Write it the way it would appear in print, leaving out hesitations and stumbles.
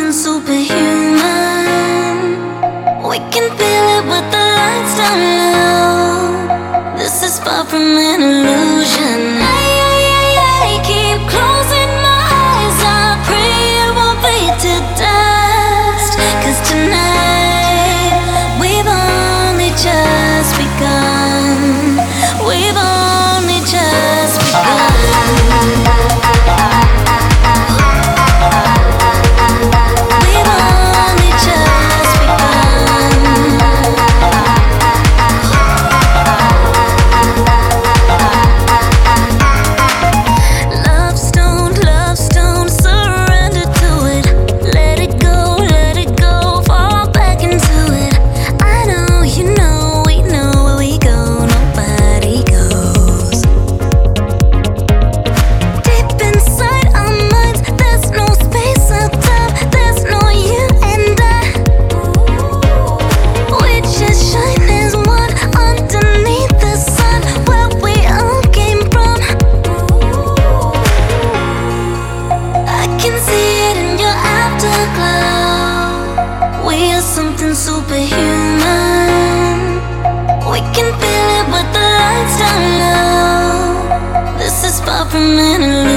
something superhuman. We can feel it with the lights down low. This is far from an illusion. I keep closing my eyes. I pray it won't fade to dust. 'Cause tonight we've only just begun. We've only just begun. Something superhuman. We can feel it with the lights down low. This is far from an illusion.